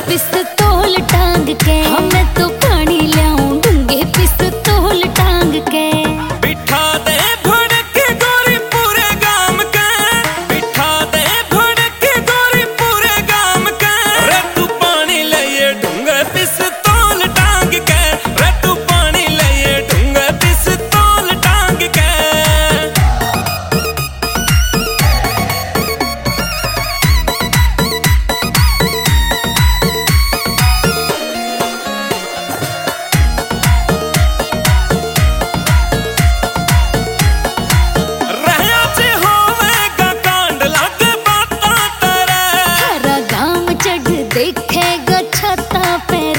पिस्तौल टांग के हमें तो पानी लियाऊं डूंगे पिस्तौल टांग के बिठा दे भड़क गोरी पूरे गाम के बिठा दे भड़क गोरी पूरे गाम के रे तू पानी ले डूंगे पिस्तौल टांग के रे तू पानी ले डूंगे पिस्तौल टांग के देखेगा छता पे